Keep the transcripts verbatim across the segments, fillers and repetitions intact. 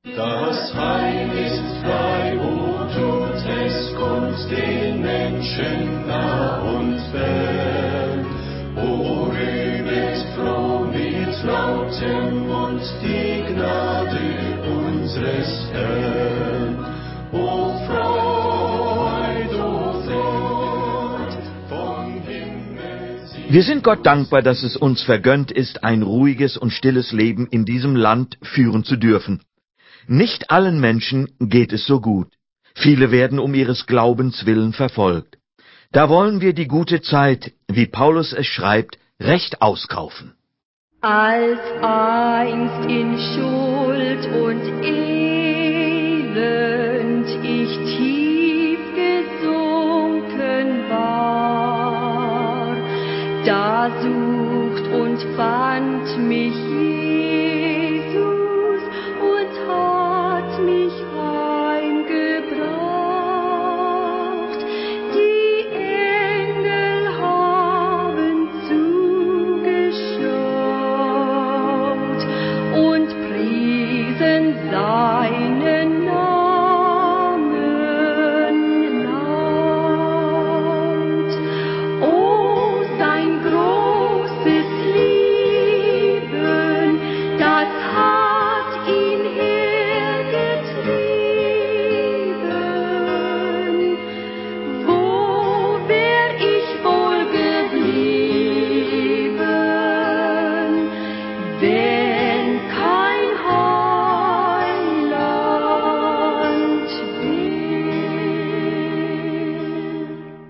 Das Heil ist frei, o tut es kund den Menschen nah und fern. O rühmet froh mit lautem Mund die Gnade unseres Herrn. O Freud, o Freud, vom Himmel sie. Wir sind Gott dankbar, dass es uns vergönnt ist, ein ruhiges und stilles Leben in diesem Land führen zu dürfen. Nicht allen Menschen geht es so gut. Viele werden um ihres Glaubens willen verfolgt. Da wollen wir die gute Zeit, wie Paulus es schreibt, recht auskaufen. Als einst in Schuld und Elend ich tief gesunken war, da sucht und fand mich Jesus und hat mich heimgebracht. Die Engel haben zugeschaut und priesen seinen Namen laut. Oh, sein großes Lieben, das hat ihn hergetrieben. Wo wär ich wohl geblieben, wenn kein Heiland wär?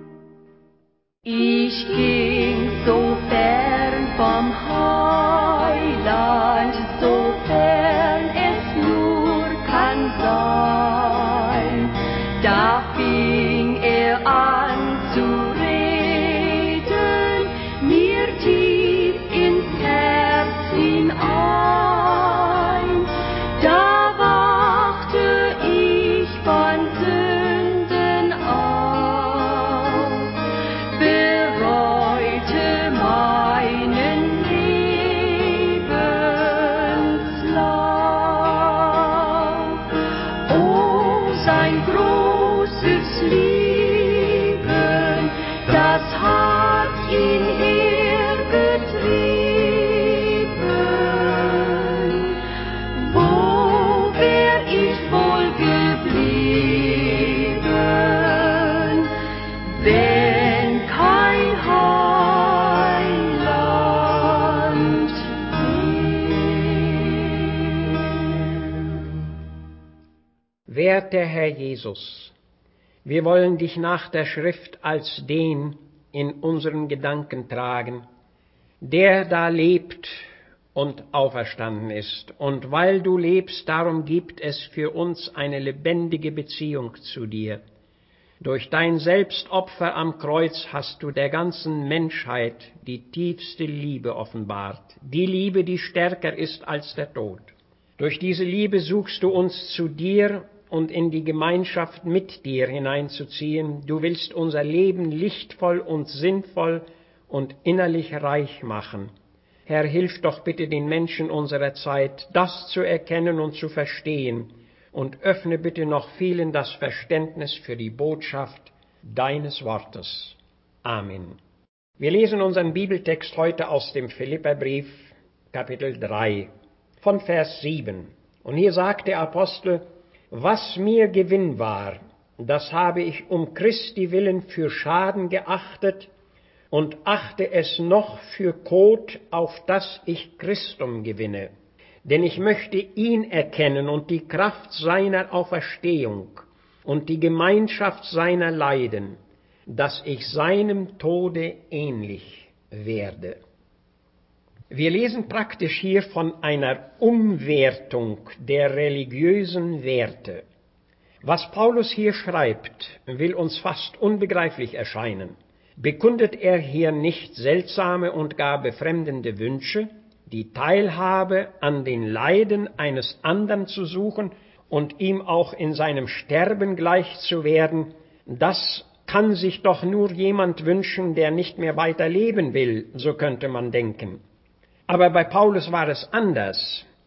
Ich ging so fern vom Heiland, so fern es nur kann sein. Da fing er an zu reden, mir tief ins Herz hinein. Da wachte ich von Sünden auf, bereute meinen Lebenslauf. Oh, sein großes Lieben, das hat ihn hergetrieben. Wo wär ich wohl geblieben, wenn kein Heiland wär? Werter Herr Jesus, wir wollen dich nach der Schrift als den in unseren Gedanken tragen, der da lebt und auferstanden ist. Und weil du lebst, darum gibt es für uns eine lebendige Beziehung zu dir. Durch dein Selbstopfer am Kreuz hast du der ganzen Menschheit die tiefste Liebe offenbart, die Liebe, die stärker ist als der Tod. Durch diese Liebe suchst du uns zu dir und in die Gemeinschaft mit dir hineinzuziehen. Du willst unser Leben lichtvoll und sinnvoll und innerlich reich machen. Herr, hilf doch bitte den Menschen unserer Zeit, das zu erkennen und zu verstehen, und öffne bitte noch vielen das Verständnis für die Botschaft deines Wortes. Amen. Wir lesen unseren Bibeltext heute aus dem Philipperbrief, Kapitel drei, von Vers sieben. Und hier sagt der Apostel: Was mir Gewinn war, das habe ich um Christi willen für Schaden geachtet und achte es noch für Kot, auf dass ich Christum gewinne. Denn ich möchte ihn erkennen und die Kraft seiner Auferstehung und die Gemeinschaft seiner Leiden, dass ich seinem Tode ähnlich werde. Wir lesen praktisch hier von einer Umwertung der religiösen Werte. Was Paulus hier schreibt, will uns fast unbegreiflich erscheinen. Bekundet er hier nicht seltsame und gar befremdende Wünsche, die Teilhabe an den Leiden eines anderen zu suchen und ihm auch in seinem Sterben gleich zu werden? Das kann sich doch nur jemand wünschen, der nicht mehr weiter leben will, so könnte man denken. Aber bei Paulus war es anders.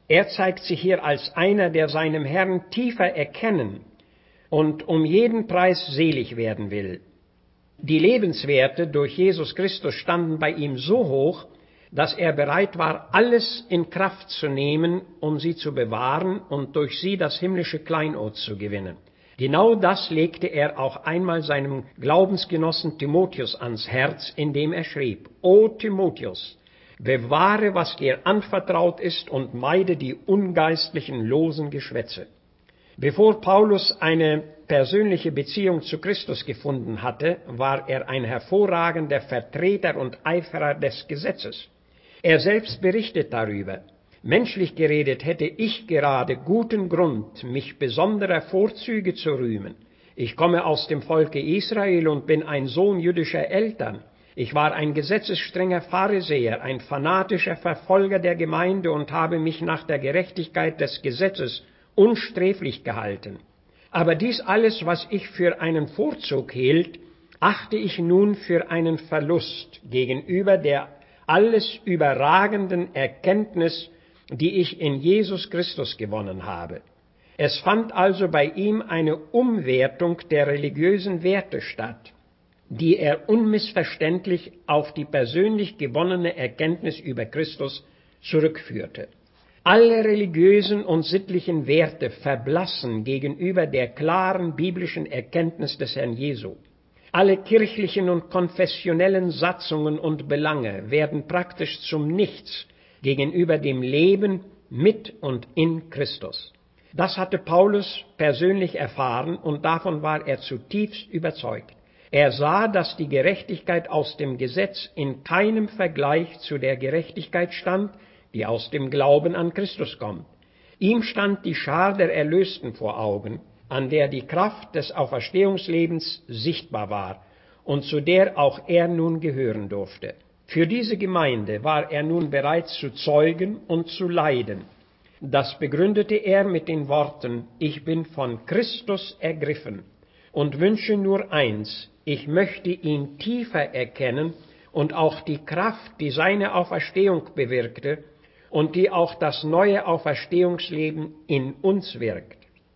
Er zeigt sich hier als einer, der seinem Herrn tiefer erkennen und um jeden Preis selig werden will. Die Lebenswerte durch Jesus Christus standen bei ihm so hoch, dass er bereit war, alles in Kraft zu nehmen, um sie zu bewahren und durch sie das himmlische Kleinod zu gewinnen. Genau das legte er auch einmal seinem Glaubensgenossen Timotheus ans Herz, indem er schrieb: O Timotheus, bewahre, was dir anvertraut ist, und meide die ungeistlichen, losen Geschwätze. Bevor Paulus eine persönliche Beziehung zu Christus gefunden hatte, war er ein hervorragender Vertreter und Eiferer des Gesetzes. Er selbst berichtet darüber: Menschlich geredet hätte ich gerade guten Grund, mich besonderer Vorzüge zu rühmen. Ich komme aus dem Volke Israel und bin ein Sohn jüdischer Eltern. Ich war ein gesetzesstrenger Pharisäer, ein fanatischer Verfolger der Gemeinde und habe mich nach der Gerechtigkeit des Gesetzes unsträflich gehalten. Aber dies alles, was ich für einen Vorzug hielt, achte ich nun für einen Verlust gegenüber der alles überragenden Erkenntnis, die ich in Jesus Christus gewonnen habe. Es fand also bei ihm eine Umwertung der religiösen Werte statt, die er unmissverständlich auf die persönlich gewonnene Erkenntnis über Christus zurückführte. Alle religiösen und sittlichen Werte verblassen gegenüber der klaren biblischen Erkenntnis des Herrn Jesu. Alle kirchlichen und konfessionellen Satzungen und Belange werden praktisch zum Nichts gegenüber dem Leben mit und in Christus. Das hatte Paulus persönlich erfahren und davon war er zutiefst überzeugt. Er sah, dass die Gerechtigkeit aus dem Gesetz in keinem Vergleich zu der Gerechtigkeit stand, die aus dem Glauben an Christus kommt. Ihm stand die Schar der Erlösten vor Augen, an der die Kraft des Auferstehungslebens sichtbar war und zu der auch er nun gehören durfte. Für diese Gemeinde war er nun bereit zu zeugen und zu leiden. Das begründete er mit den Worten: Ich bin von Christus ergriffen und wünsche nur eins: Ich möchte ihn tiefer erkennen und auch die Kraft, die seine Auferstehung bewirkte und die auch das neue Auferstehungsleben in uns wirkt.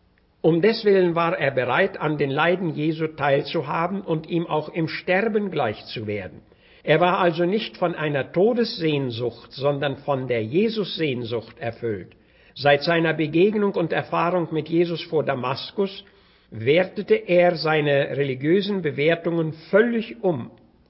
Um deswillen war er bereit, an den Leiden Jesu teilzuhaben und ihm auch im Sterben gleich zu werden. Er war also nicht von einer Todessehnsucht, sondern von der Jesus-Sehnsucht erfüllt. Seit seiner Begegnung und Erfahrung mit Jesus vor Damaskus wertete er seine religiösen Bewertungen völlig um.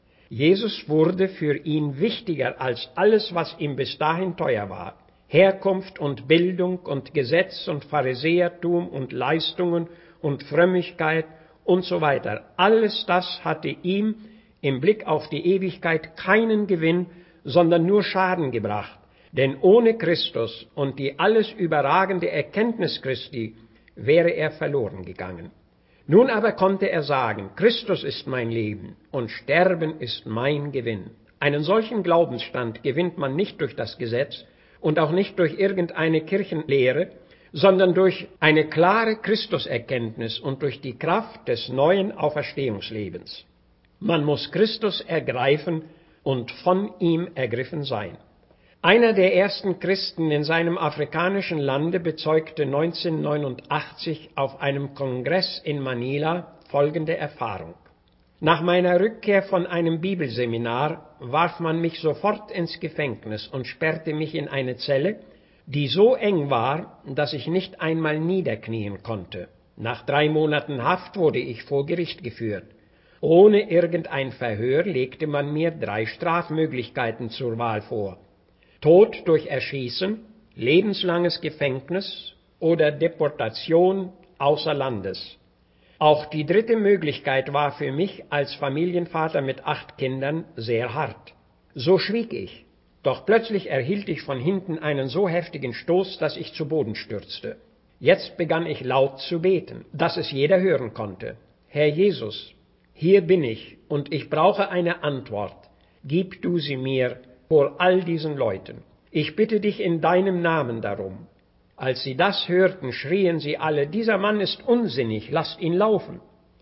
Jesus wurde für ihn wichtiger als alles, was ihm bis dahin teuer war. Herkunft und Bildung und Gesetz und Pharisäertum und Leistungen und Frömmigkeit und so weiter. Alles das hatte ihm im Blick auf die Ewigkeit keinen Gewinn, sondern nur Schaden gebracht. Denn ohne Christus und die alles überragende Erkenntnis Christi wäre er verloren gegangen. Nun aber konnte er sagen: Christus ist mein Leben und Sterben ist mein Gewinn. Einen solchen Glaubensstand gewinnt man nicht durch das Gesetz und auch nicht durch irgendeine Kirchenlehre, sondern durch eine klare Christuserkenntnis und durch die Kraft des neuen Auferstehungslebens. Man muss Christus ergreifen und von ihm ergriffen sein. Einer der ersten Christen in seinem afrikanischen Lande bezeugte neunzehnhundertneunundachtzig auf einem Kongress in Manila folgende Erfahrung: Nach meiner Rückkehr von einem Bibelseminar warf man mich sofort ins Gefängnis und sperrte mich in eine Zelle, die so eng war, dass ich nicht einmal niederknien konnte. Nach drei Monaten Haft wurde ich vor Gericht geführt. Ohne irgendein Verhör legte man mir drei Strafmöglichkeiten zur Wahl vor: Tod durch Erschießen, lebenslanges Gefängnis oder Deportation außer Landes. Auch die dritte Möglichkeit war für mich als Familienvater mit acht Kindern sehr hart. So schwieg ich, doch plötzlich erhielt ich von hinten einen so heftigen Stoß, dass ich zu Boden stürzte. Jetzt begann ich laut zu beten, dass es jeder hören konnte: Herr Jesus, hier bin ich und ich brauche eine Antwort. Gib du sie mir vor all diesen Leuten. Ich bitte dich in deinem Namen darum. Als sie das hörten, schrien sie alle: Dieser Mann ist unsinnig, lasst ihn laufen.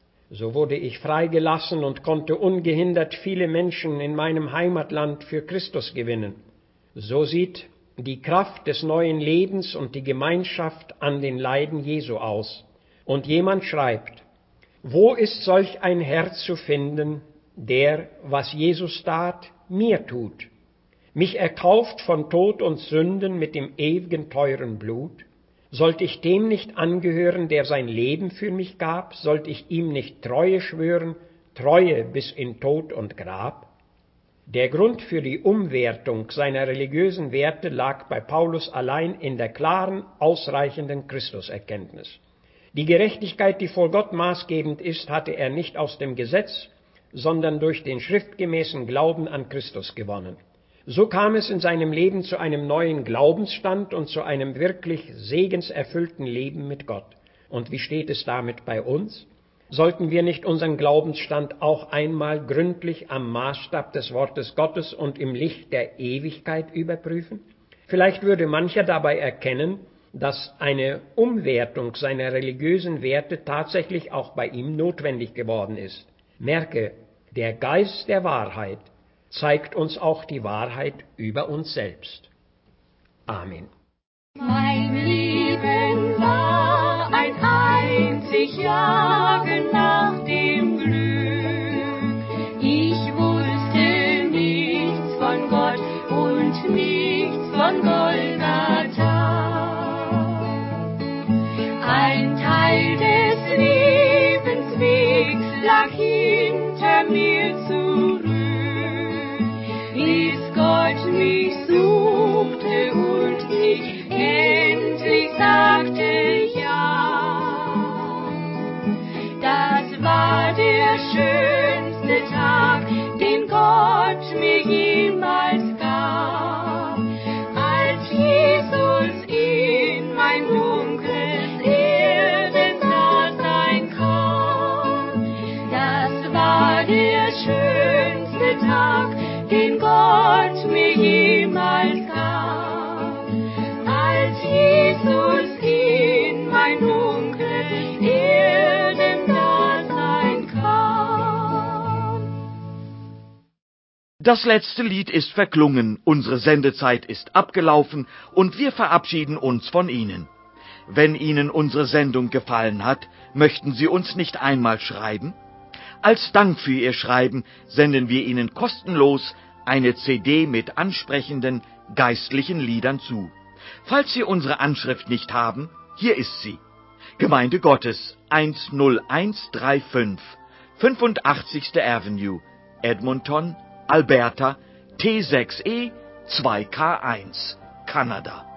So wurde ich freigelassen und konnte ungehindert viele Menschen in meinem Heimatland für Christus gewinnen. So sieht die Kraft des neuen Lebens und die Gemeinschaft an den Leiden Jesu aus. Und jemand schreibt: Wo ist solch ein Herz zu finden, der, was Jesus tat, mir tut? Mich erkauft von Tod und Sünden mit dem ewigen teuren Blut? Sollte ich dem nicht angehören, der sein Leben für mich gab? Sollte ich ihm nicht Treue schwören, Treue bis in Tod und Grab? Der Grund für die Umwertung seiner religiösen Werte lag bei Paulus allein in der klaren, ausreichenden Christuserkenntnis. Die Gerechtigkeit, die vor Gott maßgebend ist, hatte er nicht aus dem Gesetz, sondern durch den schriftgemäßen Glauben an Christus gewonnen. So kam es in seinem Leben zu einem neuen Glaubensstand und zu einem wirklich segenserfüllten Leben mit Gott. Und wie steht es damit bei uns? Sollten wir nicht unseren Glaubensstand auch einmal gründlich am Maßstab des Wortes Gottes und im Licht der Ewigkeit überprüfen? Vielleicht würde mancher dabei erkennen, dass eine Umwertung seiner religiösen Werte tatsächlich auch bei ihm notwendig geworden ist. Merke, der Geist der Wahrheit zeigt uns auch die Wahrheit über uns selbst. Amen. Mein Leben war ein einzig Jagen nach dem Glück. Ich wusste nichts von Gott und nichts von Golgatha. Ein Teil des Lebenswegs lag hinter mir zurück, bis Gott mich suchte und ich endlich sagte ja. Das war der schönste Tag, den Gott mir jemals gab, als Jesus in mein dunkles Erdendasein kam. Das war der schönste Tag, den Gott mir jemals gab, als Jesus in mein dunkles Erdendasein kam. Das letzte Lied ist verklungen, unsere Sendezeit ist abgelaufen und wir verabschieden uns von Ihnen. Wenn Ihnen unsere Sendung gefallen hat, möchten Sie uns nicht einmal schreiben? Als Dank für Ihr Schreiben senden wir Ihnen kostenlos eine C D mit ansprechenden geistlichen Liedern zu. Falls Sie unsere Anschrift nicht haben, hier ist sie. Gemeinde Gottes eins null eins drei fünf, fünfundachtzigste Avenue, Edmonton, Alberta, T sechs E zwei K eins, Kanada.